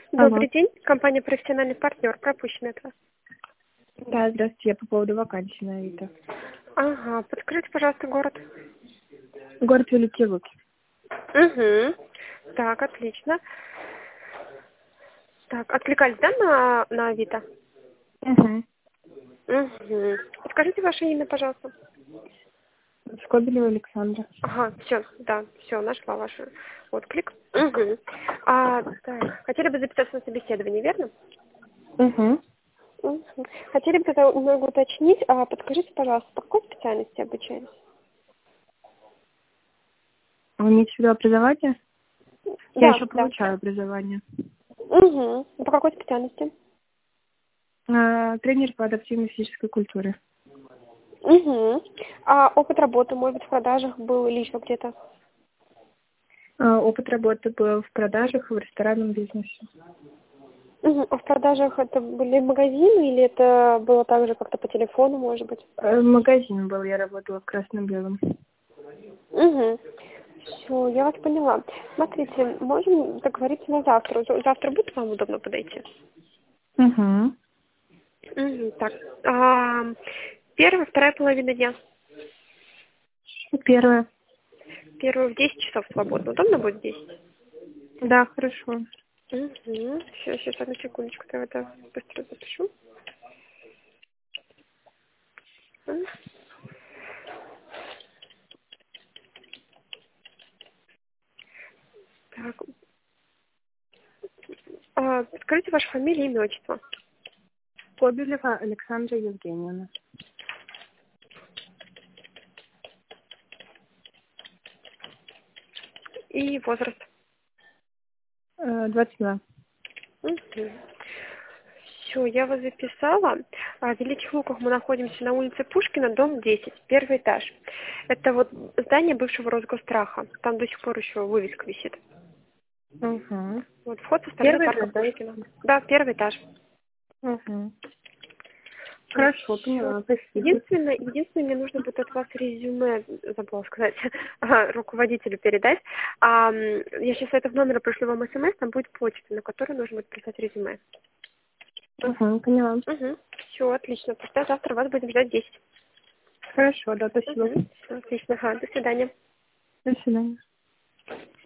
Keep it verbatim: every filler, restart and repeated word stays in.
Алло. Добрый день, компания «Профессиональный партнер», пропущено это. Да, здравствуйте, я по поводу вакансии на Авито. Ага, подскажите, пожалуйста, город. Город Великие Луки. Угу. Так, отлично. Так, откликались, да, на, на Авито? Угу. Угу. Подскажите ваше имя, пожалуйста. Скобелева Александра. Ага, все, да, все, нашла ваш отклик. Угу. А, так, хотели бы записаться на собеседование, верно? Угу. Угу. Хотели бы тогда немного уточнить, а подскажите, пожалуйста, по какой специальности обучались? Вы имеете в виду образование? Я Да, еще да. получаю образование. Угу. По какой специальности? А, тренер по адаптивной физической культуре. Угу. А опыт работы, может быть, в продажах был или еще где-то? А, опыт работы был в продажах и в ресторанном бизнесе. Угу. А в продажах это были магазины или это было также как-то по телефону, может быть? Э, Магазин был, я работала в красном-белом. Угу. Все, я вас поняла. Смотрите, можем договориться на завтра. За- Завтра будет вам удобно подойти? Угу. Угу. Так. А, первая, вторая половина дня. Первое. Первую в десять часов свободно. Удобно будет в десять? Да, хорошо. Угу. Все, сейчас, одну секундочку, я это быстро запишу. М. Так. А, скажите вашу фамилию, имя, отчество. Скобелева Александра Евгеньевна. И возраст. Э, двадцать два. Все, я вас записала. А, В Великих Луках мы находимся на улице Пушкина, дом десять, первый этаж. Это вот здание бывшего Росгостраха. Там до сих пор еще вывеска висит. Угу. Вот вход со стороны Первый парка этаж, да? Пушкина. Да, первый этаж. Угу. Хорошо, Всё. поняла, спасибо. Единственное, единственное, мне нужно будет от вас резюме, забыла сказать, ага, руководителю передать. А, м, я сейчас это в номер пришлю вам смс, там будет почта, на которую нужно будет прислать резюме. Угу, поняла. Угу. Все, отлично. Тогда завтра вас будем ждать в десять. Хорошо, да, спасибо. Угу. Отлично. Ага, до свидания. До свидания.